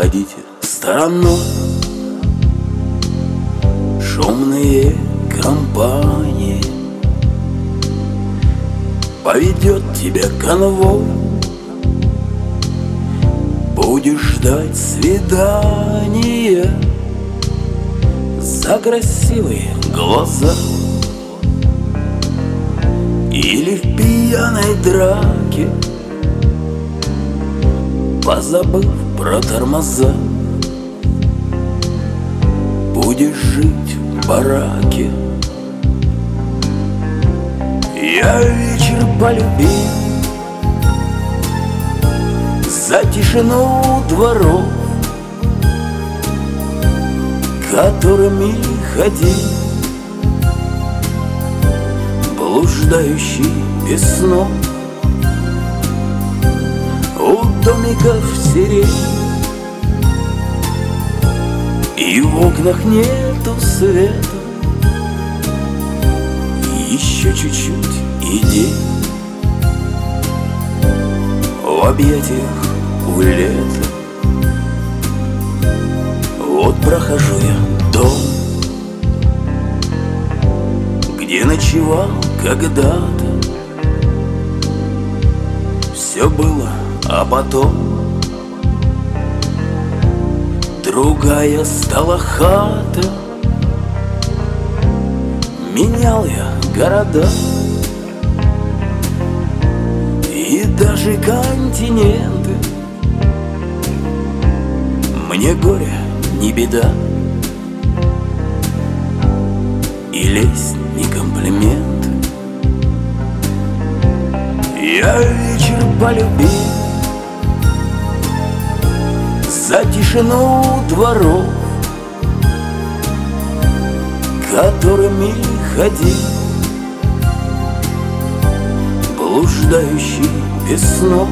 обходите стороной шумные компании. Поведет тебя конвой, будешь ждать свидания за красивые глаза. Или в пьяной драке, позабыв про тормоза, будешь жить в бараке. Я вечер полюбил за тишину дворов, которыми ходил блуждающий без снов. У домиков сирень, и в окнах нету света. Еще чуть-чуть и день в объятиях у лета. Вот прохожу я дом, где ночевал когда-то. Все было, а потом другая стала хата. Менял я города и даже континенты. Мне горе не беда, и лезть не комплимент. Я вечер полюбил за тишину дворов, которыми ходил блуждающий без снов.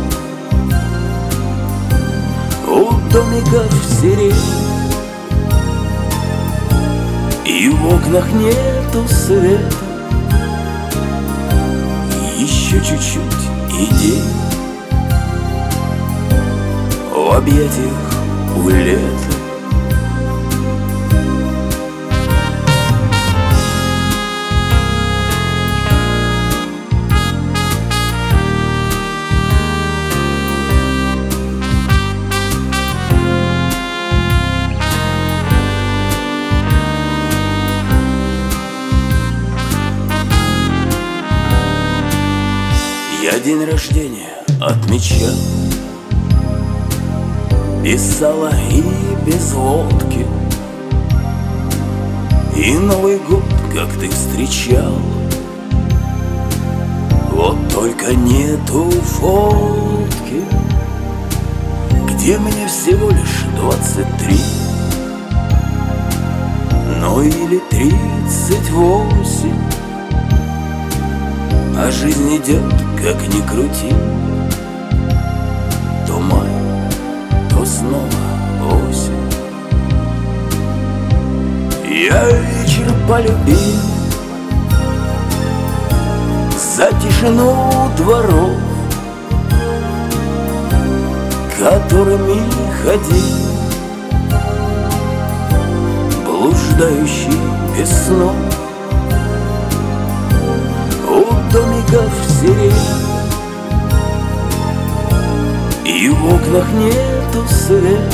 У домиков сирень, и в окнах нету света. Еще чуть-чуть и день в объятиях у лета. Я день рождения отмечал без сала и без водки, и Новый год, как ты встречал. Вот только нету фотки, где мне всего лишь 23, ну или 38. А жизнь идет, как ни крути, то май, то снова осень. Я вечер полюбил за тишину дворов, которыми ходил блуждающий без снов. У домиков сирень, и в окнах нету света.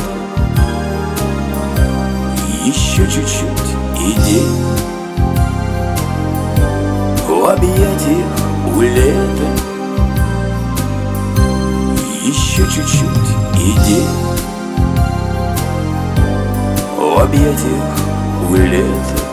Еще чуть-чуть и день в объятиях у лета. Еще чуть-чуть и день в объятиях у лета.